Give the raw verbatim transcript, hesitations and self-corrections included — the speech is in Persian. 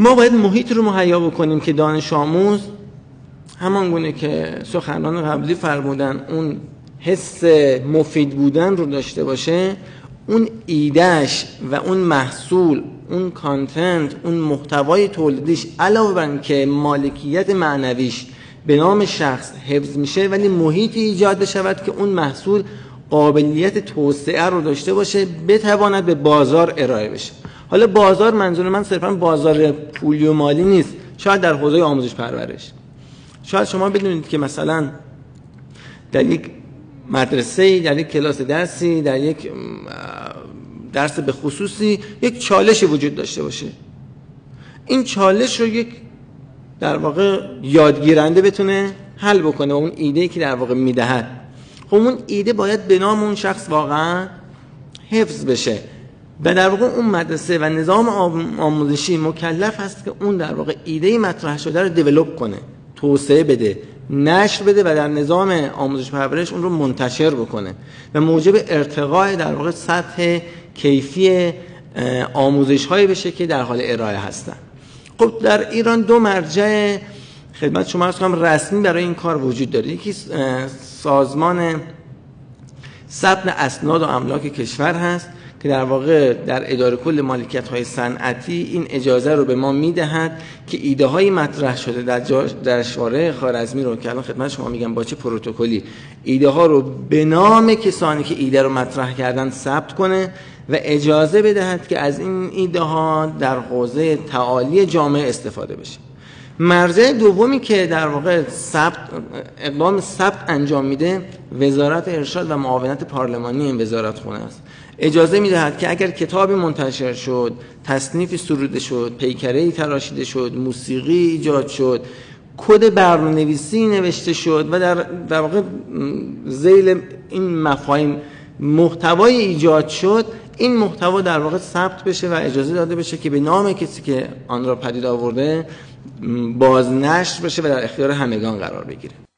ما باید محیط رو مهیا بکنیم که دانش آموز همان گونه که سخنران قبلی فرمودن اون حس مفید بودن رو داشته باشه، اون ایدهش و اون محصول، اون کانتنت، اون محتوای تولیدیش علاوه بر اینکه مالکیت معنویش به نام شخص حفظ میشه، ولی محیطی ایجاد بشود که اون محصول قابلیت توسعه رو داشته باشه، بتواند به بازار ارائه بشه. حالا بازار منظور من صرفا بازار پولی و مالی نیست، شاید در حوزه آموزش پرورش. شاید شما بدونید که مثلا در یک مدرسه، در یک کلاس درسی، در یک درس به خصوصی یک چالش وجود داشته باشه. این چالش رو یک در واقع یادگیرنده بتونه حل بکنه و اون ایده‌ای که در واقع میدهد، خب اون ایده باید به نام اون شخص واقعا حفظ بشه و در واقع اون مدرسه و نظام آموزشی مکلف هست که اون در واقع ایده مطرح شده رو دیولپ کنه، توسعه بده، نشر بده و در نظام آموزش پرورش اون رو منتشر بکنه و موجب ارتقاء در واقع سطح کیفی آموزش هایی بشه که در حال ارائه هستن. خب در ایران دو مرجع خدمت شما عرض کنم رسمی برای این کار وجود داره. یکی سازمان ثبت اسناد و املاک کشور هست که در واقع در اداره کل مالکیت های صنعتی این اجازه رو به ما میدهد که ایده های مطرح شده در در شارع خوارزمی رو که الان خدمت شما میگم با چه پروتکلی ایده ها رو به نام کسانی که ایده رو مطرح کردن ثبت کنه و اجازه بدهد که از این ایده ها در حوزه تعالی جامعه استفاده بشه. مرجع دومی که در واقع ثبت اقدام ثبت انجام میده وزارت ارشاد و معاونت پارلمانی این وزارت خونه است. اجازه میدهد که اگر کتابی منتشر شد، تصنیفی سروده شد، پیکره‌ای تراشیده شد، موسیقی ایجاد شد، کد برنامه‌نویسی نوشته شد و در در واقع ذیل این مفاهیم محتوای ایجاد شد، این محتوا در واقع ثبت بشه و اجازه داده بشه که به نام کسی که آن را پدید آورده بازنشر بشه و در اختیار همگان قرار بگیره.